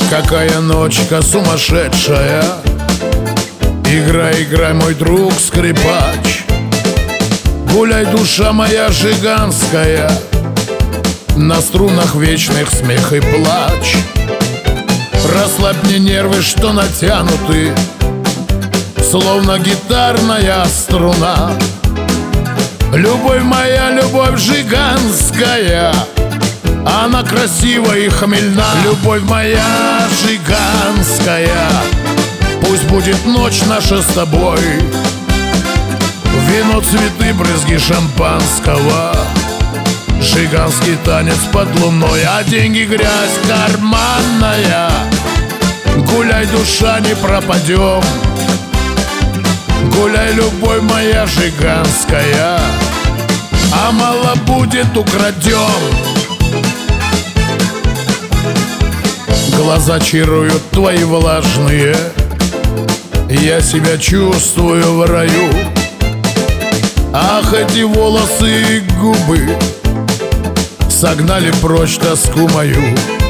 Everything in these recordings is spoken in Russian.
Какая ночка сумасшедшая. Играй, играй, мой друг скрипач. Гуляй, душа моя жиганская, на струнах вечных смех и плач. Расслабь мне нервы, что натянуты, словно гитарная струна. Любовь моя, любовь жиганская, она красива и хмельна. Любовь моя жиганская, пусть будет ночь наша с тобой. Вино, цветы, брызги шампанского, жиганский танец под луной, а деньги грязь карманная. Гуляй, душа, не пропадем. Гуляй, любовь моя жиганская, а мало будет, украдем. Глаза чаруют твои влажные, я себя чувствую в раю. Ах, эти волосы и губы согнали прочь тоску мою.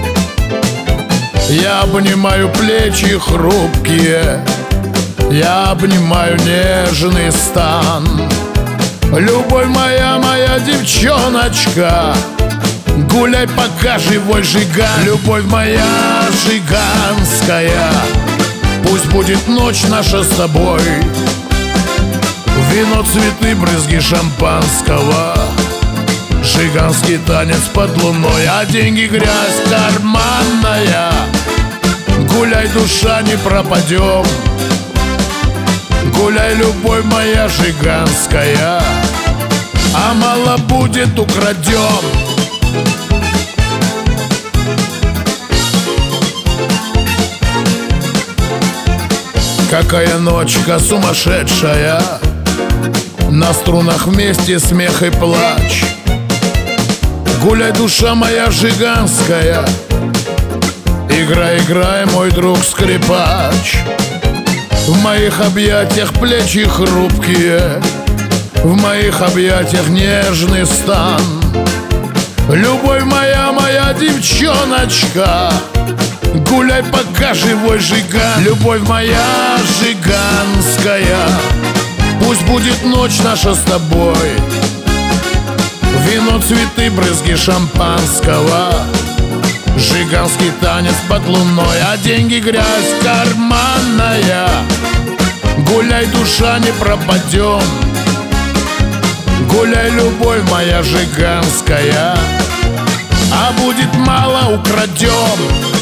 Я обнимаю плечи хрупкие, я обнимаю нежный стан. Любовь моя, моя девчоночка, гуляй, пока живой жиган. Любовь моя жиганская, пусть будет ночь наша с тобой. Вино, цветы, брызги шампанского, жиганский танец под луной, а деньги грязь карманная. Гуляй, душа, не пропадем. Гуляй, любовь моя жиганская, а мало будет, украдем. Какая ночка сумасшедшая, на струнах вместе смех и плач. Гуляй, душа моя жиганская, играй, играй, мой друг скрипач. В моих объятиях плечи хрупкие, в моих объятиях нежный стан. Любовь моя, моя девчоночка, гуляй, пока живой жиган. Любовь моя жиганская, пусть будет ночь наша с тобой. Вино, цветы, брызги шампанского, жиганский танец под луной, а деньги грязь карманная. Гуляй, душа, не пропадем. Гуляй, любовь моя жиганская, а будет мало, украдем.